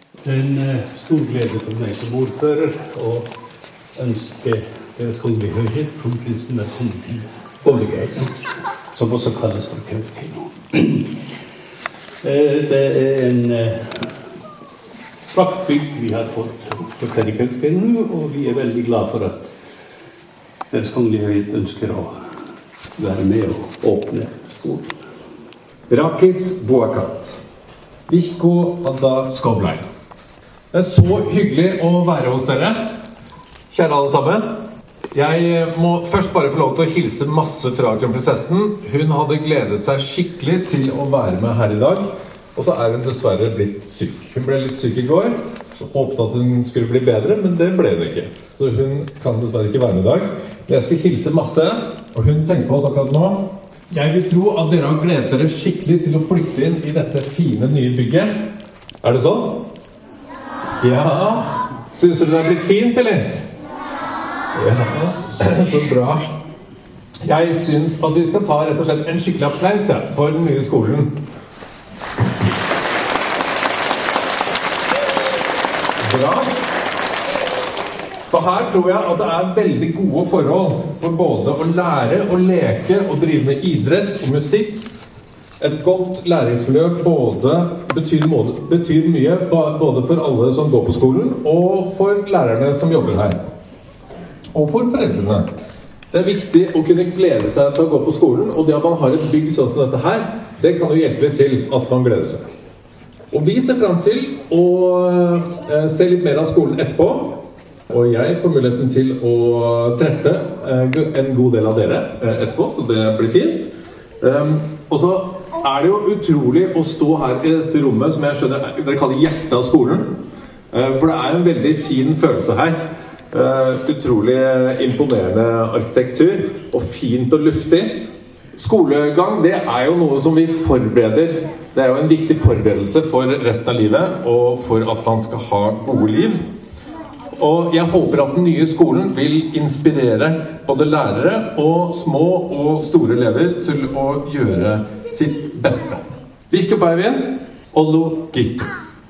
Det er en stor glede for meg som ordfører å ønske Deres Kongelige Høyhet kronprinsen Martin Borgheim, som også kalles for Kautokeino. Det er en flott bygg vi har fått for Kautokeino, og vi er veldig glad for at Deres Kongelige Høyhet ønsker å være med og åpne skolen. Rakis Boakat, Vihko Adda Skovlein. Det er så hyggelig å være hos dere, kjære alle sammen. Jeg må først bare få lov til å hilse masse fra kronprinsessen. Hun hadde gledet seg skikkelig til å være med her i dag, og så er hun dessverre blitt syk. Hun ble litt syk i går, så håpet at hun skulle bli bedre, men det ble det ikke. Så hun kan dessverre ikke være med i dag. Jeg skal hilse masse, og hun tenker på oss akkurat nå. Jeg vil tro at dere har gledet dere skikkelig til å flytte inn i dette fine nye bygget. Er det sånn? Ja. Synes dere det har blitt fint, eller? Ja, så bra. Jeg synes at vi skal ta rett og slett en skikkelig applaus for den nye skolen. Bra. For her tror jeg at det er veldig gode forhold for både å lære og leke og drive med idrett og musikk. Et godt læringsmiljø betyr mye både for alle som går på skolen og for lærerne som jobber her. Og for foreldrene. Det er viktig å kunne glede seg til å gå på skolen, og det at man har et bygg sånn som dette her, det kan jo hjelpe til at man gleder seg. Og vi ser frem til å se litt mer av skolen etterpå. Og jeg får muligheten til å treffe en god del av dere etterpå, så det blir fint. Og så er det jo utrolig å stå her i dette rommet, som jeg skjønner dere kaller hjertet av skolen. For det er en veldig fin følelse her. Utrolig imponerende arkitektur, og fint og luftig. Skolegang, det er jo noe som vi forbereder. Det er jo en viktig forberedelse for resten av livet, og for at man skal ha gode liv. Og jeg håper at den nye skolen vil inspirere både lærere og små og store elever til å gjøre sitt beste. Vihko Päivien, Ollu Gihto.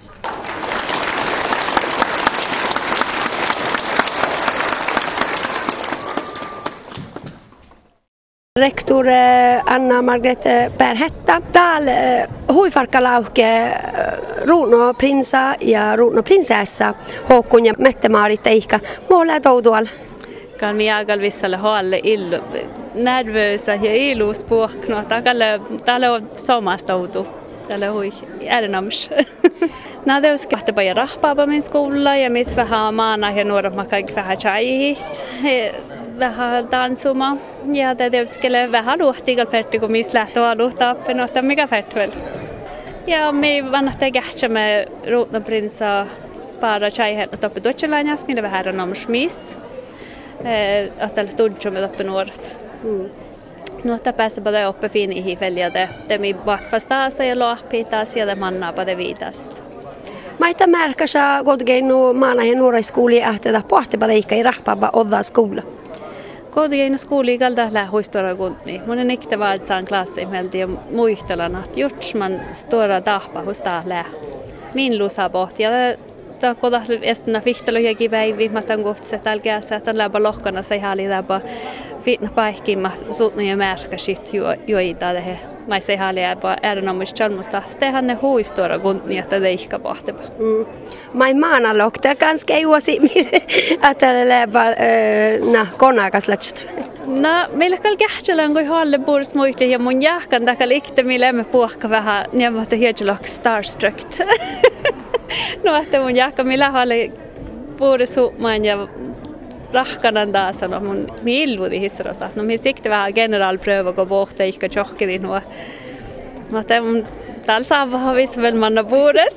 Rektor Anna Margrethe Perhetta. Täällä huifarkkalauke Runo Prinsa ja Runo Prinsessa Håkon ja Mette-Marit Eikka. Måla toutual. Kan miagal vissalle haalle illu nervösa ja iluspåkno. Täällä on somastoutu. Täällä hui äärenams. När ska det börja rahpa på min skola. Jag minns för ha maana ja nuoret mä kaikki vähän chai-hit. Vähän tansuma. Ja det skulle vähän luhtigal färti kun mis lähtö aluhta appen och mikä färtväl. Ja me vanhta kähtsä me Runo Prinsa para chai-hella toppe Deutschlandas millä vähän on omusmis. Että tudjo med uppe nuoret. Nuotta pääsee både uppe finihi väljade. Det mi vahtfastasa ja lohpitas ja det manna på det vidast. Maita märkäsä Kautokeino maana ja nuoriskouli ähtetä pohtipadeikka i rahpaba odda skola. Kautokeino skooli kalda lähuistora kunni. Mun on ikte vaadsaan klassi meldi ja muihtelan att gjorts man stora tahpa hos tää. Min lusa pohti ja ta koda estuna fihtalojakin päivi matan kohtset alkässä että läpä lohkana sai hali läpä fitna paikkiin suutnu ja märkäsit joita det mai sai hali läpä erinomaisesti charmusta tehän ne huistora kunni että deikka pohteba. Mai maana lokta ganska juosi että läpä konakas lätset. No, meillä kall kähtselän kui halle bors muitli ja mun jahkan takal ikte mille me puhka vähän niemata hiedjelok starstruck. No, että mun jahka millä halle bors huumaan ja rahkanan taas on mun milvudi hisrosa. No, me sikte vähän generalpröva kun pohta ikka tjohkeli nuo. No, että mun tal saava havis väl manna bors.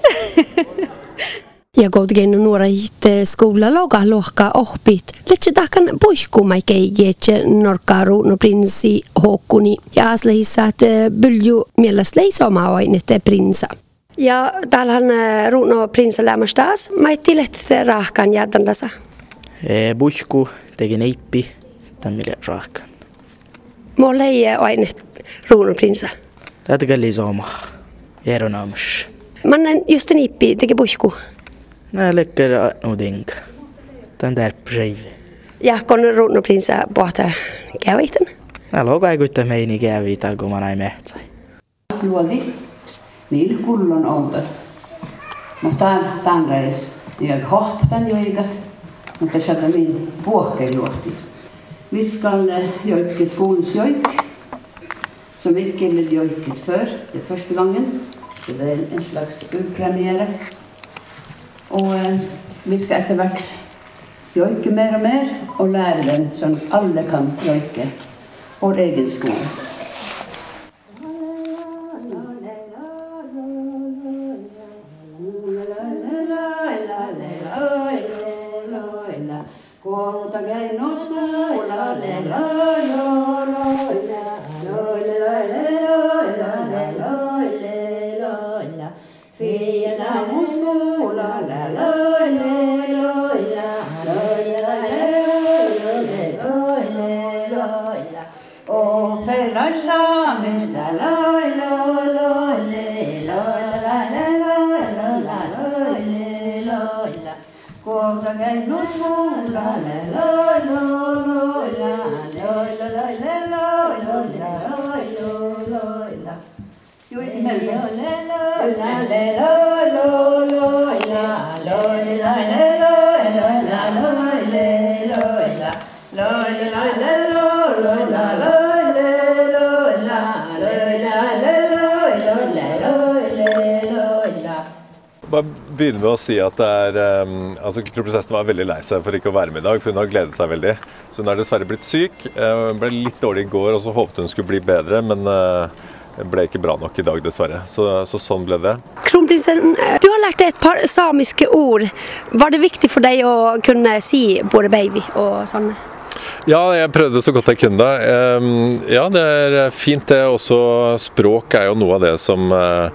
Ja Kautokeino nuoret skola loga lohka ohpit. Letse takan puihkumai keigetse norka Runo Prinsi Håkoni. Ja aslehissa että bylju mielessä leisomaa ainette prinsa. Ja täällähän Runo Prinsa lämmästäs. Mai tilet rahkan järdandasa. Puihku teki neippi tämmöinen rahkan. Mulla ei aine Runo Prinsa. Tätä kalli leisomaa. Järjonaamus. Mannen just neippi teki puihku. Jag läcker nog ding. Den där precis. Ja kun ruunno prinsa pohta käviten. Jag låg jag gutta mig ni kävi talko man ei mehtsä. Luovi. Niillä kullon outo. Mutta tämän reis. Ja hohtan joikat. Mutta sieltä min puohkeen luohti. Vi skal joike skolesjoik. Som ikke er joiket før. Det første gangen. Så det en slags urpremiere. Og vi skal etter hvert joike mer og mer. Og lære den sånn at alle kan joike vår egen skole. Bare begynne med å si at kronprinsessen var veldig lei seg for ikke å være med I dag, for hun har gledet seg veldig. Så hun har dessverre blitt syk, ble litt dårlig I går, og så håpet hun skulle bli bedre, men det ble ikke bra nok I dag dessverre. Så sånn ble det. Kronprinsen, du har lært et par samiske ord. Var det viktig for deg å kunne si både baby og sånn? Ja, jeg prøvde så godt jeg kunne. Ja, det fint det. Også språk jo noe av det som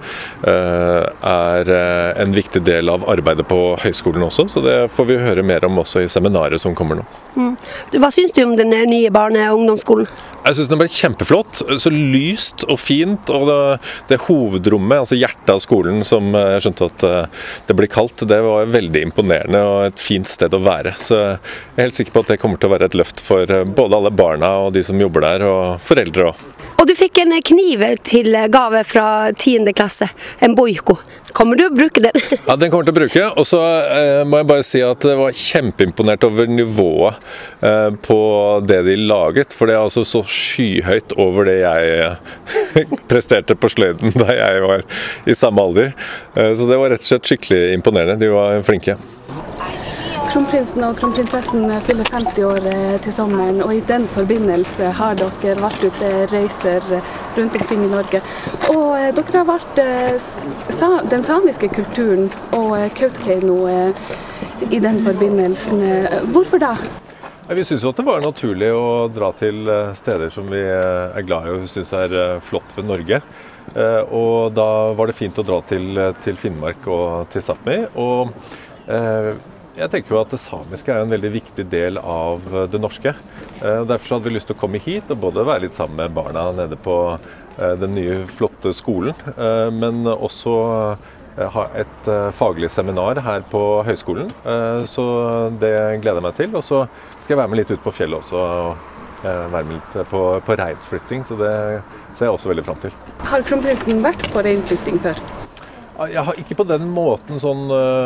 en viktig del av arbeidet på høyskolen også, så det får vi høre mer om også I seminaret som kommer nå. Hva synes du om den nye barne- og ungdomsskolen? Jeg synes den ble kjempeflott, så lyst og fint, og det hovedrommet, altså hjertet av skolen som jeg skjønte at det ble kalt, det var veldig imponerende og et fint sted å være. Så jeg helt sikker på at det kommer til å være et løft for både alle barna og de som jobber der, og foreldre også. Og du fikk en kniv til gave fra 10. klasse, en boiko. Kommer du å bruke den? Ja, den kommer til å bruke, og så må jeg bare si at det var kjempeimponert over nivået på det de laget, for det altså så skyhøyt over det jeg presterte på sløyden da jeg var I samme alder. Så det var rett og slett skikkelig imponerende, de var flinke. Kronprinsen og kronprinsessen fyller 50 år til sommeren, og I den forbindelse har dere vært ute reiser rundt omkring I Norge. Og dere har vært den samiske kulturen og Kautokeino I den forbindelsen. Hvorfor da? Vi synes jo at det var naturlig å dra til steder som vi glad I og synes flott ved Norge. Og da var det fint å dra til Finnmark og til Sápmi. Og jeg tenker jo at det samiske en veldig viktig del av det norske. Derfor hadde vi lyst til å komme hit og både være litt sammen med barna nede på den nye flotte skolen, men også ha et faglig seminar her på høyskolen. Så det gleder jeg meg til. Og så skal jeg være med litt ut på fjellet også og være med litt på reinsflytting, så det ser jeg også veldig frem til. Har kronprinsen vært på reinsflytting før? Jeg har ikke på den måten sånn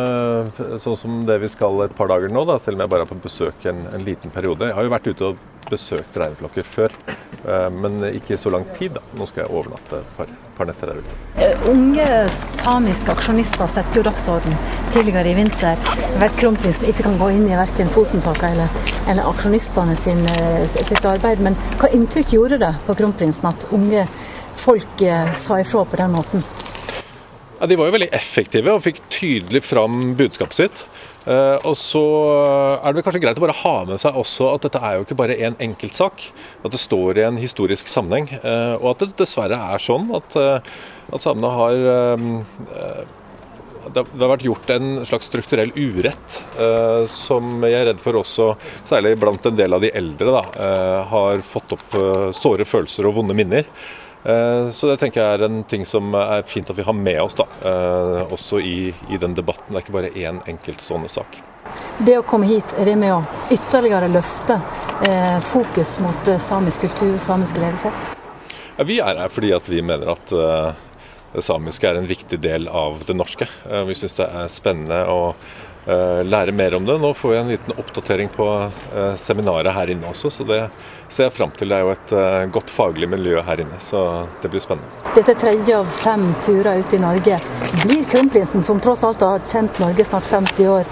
som det vi skal et par dager nå, da, selv om jeg bare på besøk en liten periode. Jeg har jo vært ute og besøkt reinflokker før, men ikke så lang tid da. Nå skal jeg overnatte et par netter der ute. Unge samiske aksjonister setter jo dagsorden tidligere I vinter. Jeg vet kronprinsen ikke kan gå inn I hverken Fosen-saker eller aksjonistene sitt arbeid, men hva inntrykk gjorde det på kronprinsen at unge folk sa ifra på den måten? Ja, de var jo veldig effektive og fikk tydelig fram budskapet sitt. Og så det vel kanskje greit å bare ha med seg også at dette jo ikke bare en enkelt sak, at det står I en historisk sammenheng, og at det dessverre sånn at samene har det har vært gjort en slags strukturell urett, som jeg redd for også, særlig blant en del av de eldre, da, har fått opp såre følelser og vonde minner. Så det tenker jeg en ting som fint at vi har med oss da, også i den debatten. Det ikke bare én enkelt sånne sak. Det å komme hit, det med å ytterligere løfte fokus mot samisk kultur, samiske levesett? Ja, vi her fordi at vi mener at det samiske en viktig del av det norske. Vi synes det spennende å lære mer om det. Nå får jeg en liten oppdatering på seminaret her inne også, så det ser jeg frem til. Det jo et godt faglig miljø her inne, så det blir spennende. Dette 3. av 5 turer ute i Norge. Blir kronprinsen, som tross alt har kjent Norge snart 50 år,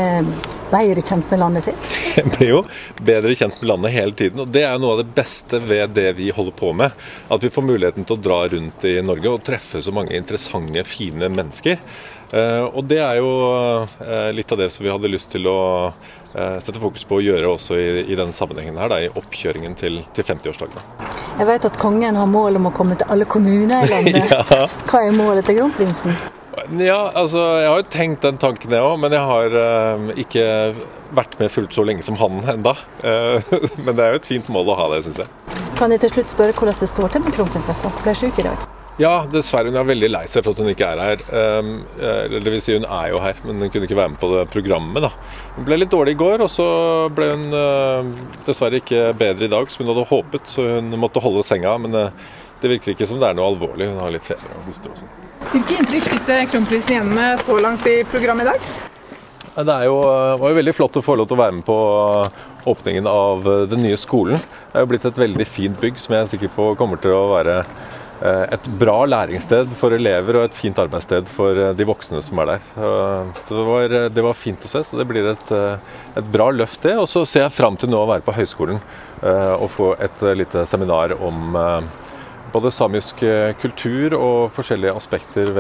bedre kjent med landet sitt? Jeg blir jo bedre kjent med landet hele tiden, og det jo noe av det beste ved det vi holder på med. At vi får muligheten til å dra rundt i Norge og treffe så mange interessante, fine mennesker. Og det jo litt av det som vi hadde lyst til å sette fokus på å gjøre også i denne sammenhengen her, i oppkjøringen til 50-årsdagen. Jeg vet at kongen har mål om å komme til alle kommuner i landet. Ja. Hva målet til kronprinsen? Ja, altså jeg har jo tenkt den tanken jeg også, men jeg har ikke vært med fullt så lenge som han enda. Men det jo et fint mål å ha det, synes jeg. Kan jeg til slutt spørre hvordan det står til med kronprinsessa? Ble syk i dag? Ja, dessverre. Hun veldig lei seg for at hun ikke her. Det vil si hun jo her, men hun kunne ikke være med på det programmet da. Hun ble litt dårlig i går, og så ble hun dessverre ikke bedre i dag som hun hadde håpet, så hun måtte holde senga, men det virker ikke som det noe alvorlig. Hun har litt feber og hoster også. Hvilke inntrykk sitter kronprinsen igjen med så langt i programmet i dag? Det var jo veldig flott å få lov til å være med på åpningen av den nye skolen. Det jo blitt et veldig fint bygg som jeg sikker på kommer til å være et bra læringssted for elever og et fint arbeidssted for de voksne som der. Så det var fint å se, så det blir et bra løft det. Og så ser jeg frem til nå å være på høyskolen og få et lite seminar om både samisk kultur og forskjellige aspekter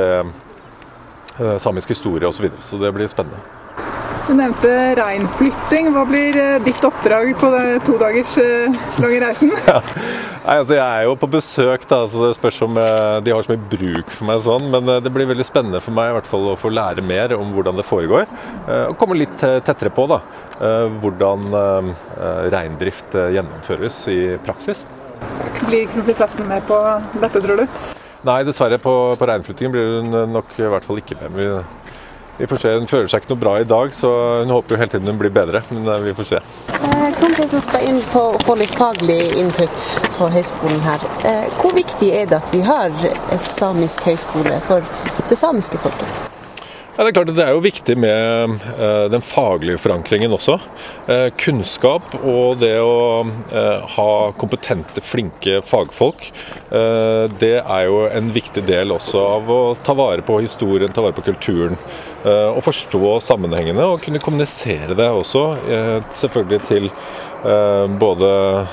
ved samisk historie og så videre. Så det blir spennende. Du nevnte reinflytting. Hva blir ditt oppdrag på det 2 dagers lange reisen? Ja. Nei, altså jeg jo på besøk, da, så det spørs om de har så mye bruk for meg sånn, men det blir veldig spennende for meg i hvert fall å få lære mer om hvordan det foregår, og komme litt tettere på da, hvordan reindrift gjennomføres i praksis. Blir kronprinsessen med på dette, tror du? Nei, dessverre på reinflyttingen blir hun nok i hvert fall ikke med. Vi får se, hun føler seg ikke noe bra i dag, så hun håper jo hele tiden hun blir bedre, men vi får se. Kronprinsen skal inn på å få litt faglig input på høyskolen her. Hvor viktig det at vi har et samisk høyskole for det samiske folket? Ja, det klart at det jo viktig med den faglige forankringen også. Kunnskap og det å ha kompetente, flinke fagfolk, det jo en viktig del også av å ta vare på historien, ta vare på kulturen, og forstå sammenhengene og kunne kommunisere det også, selvfølgelig til både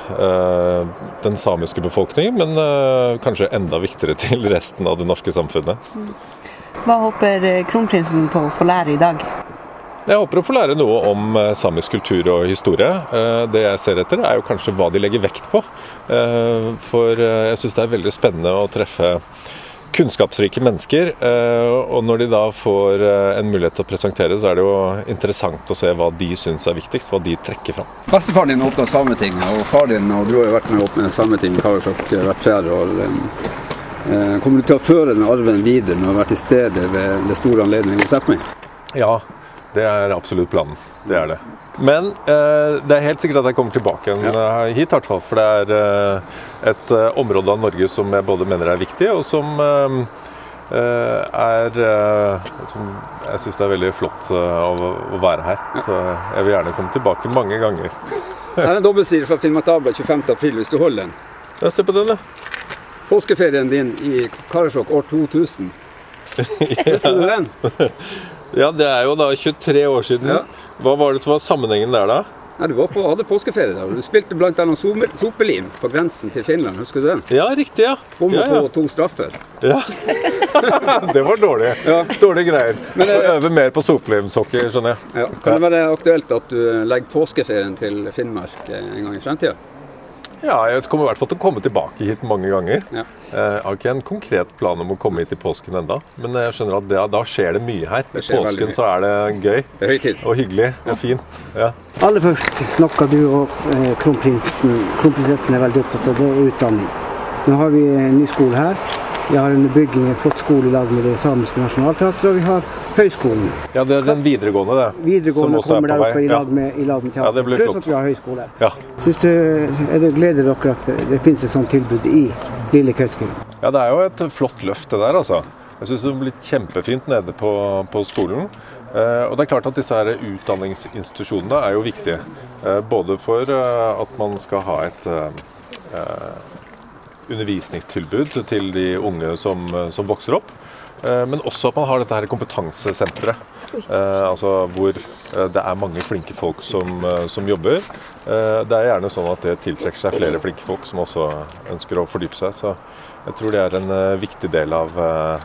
den samiske befolkningen, men kanskje enda viktigere til resten av det norske samfunnet. Hva håper kronprinsen på å få lære i dag? Jeg håper å få lære noe om samisk kultur og historie. Det jeg ser etter jo kanskje hva de legger vekt på. For jeg synes det veldig spennende å treffe kunnskapsrike mennesker, og når de da får en mulighet til å presentere, så det jo interessant å se hva de synes viktigst, hva de trekker fram. Bestefaren din åpnet Sametinget, og far din, og du har jo vært med å åpne Sametinget, Karasjok, hvert 4. år. Kommer du til å føre den arven videre med å være til stede ved det store anledningen i Sápmi? Ja, det absolutt planen. Det det. Men det helt sikkert at jeg kommer tilbake hit, i hvert fall, for det et område av Norge som jeg både mener viktig, og som som jeg synes det veldig flott å være her. Så jeg vil gjerne komme tilbake mange ganger. Her en dobbeltside fra Finnmark Dagblad 25. april, hvis du holder den. Ja, se på den da. Påskeferien din i Karasjok år 2000. Husker du den? Ja, det jo da 23 år siden. Ja. Hva var det som var sammenhengen der da? Ja, du hadde påskeferie da. Du spilte blant annet sopelim på grensen til Finland, husker du den? Ja, riktig, ja. Bommet på 2 straffer. Ja, det var dårlig. Ja. Dårlige greier. Men øve mer på sopelimsokker, skjønner jeg. Ja. Kan det være aktuelt at du legger påskeferien til Finnmark en gang i fremtiden? Ja, jeg kommer i hvert fall til å komme tilbake hit mange ganger. Ja. Jeg har ikke en konkret plan om å komme hit i påsken enda, men jeg skjønner at da skjer det mye her. I påsken så det gøy og hyggelig og fint. Ja. Aller først, noe du og kronprinsessen veldig opptatt av, det utdanning. Nå har vi en ny skole her. Vi har en bygging, en flott skole I lag med det samiske nasjonalteatret, og vi har høyskolen. Ja, det den videregående det. Videregående kommer der oppe I lag med teater. Ja, det blir flott. Pluss at vi har høyskole. Ja. Synes du, det gleder dere at det finnes et sånt tilbud I Lille Kautokeino? Ja, det jo et flott løft det der, altså. Jeg synes det har blitt kjempefint nede på skolen. Og det klart at disse her utdanningsinstitusjonene jo viktige. Både for at man skal ha et undervisningstilbud til de unge som vokser opp, men også at man har dette her kompetansesentret, altså hvor det mange flinke folk som jobber. Det gjerne sånn at det tiltrekker seg flere flinke folk som også ønsker å fordype seg, så jeg tror det en viktig del av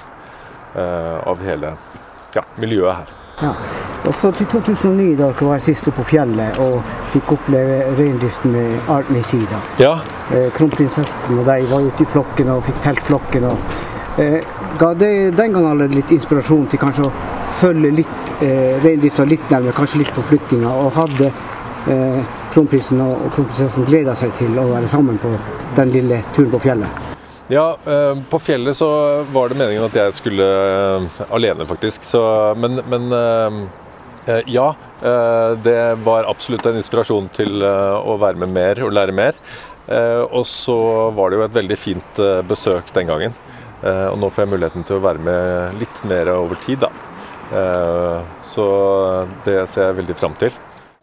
hele miljøet her. Ja, og så til 2009 da dere var sist oppe på fjellet og fikk oppleve reindriften med Arten I Sida. Ja. Kronprinsessen og de var ute I flokken og fikk telt flokken. Ga det den gangen alle litt inspirasjon til kanskje å følge litt reindriften litt nærmere, kanskje litt på flyttinga, og hadde kronprinsen og kronprinsessen gledet seg til å være sammen på den lille turen på fjellet? Ja, på fjellet så var det meningen at jeg skulle alene faktisk, men ja, det var absolutt en inspirasjon til å være med mer og lære mer, og så var det jo et veldig fint besøk den gangen, og nå får jeg muligheten til å være med litt mer over tid da, så det ser jeg veldig frem til.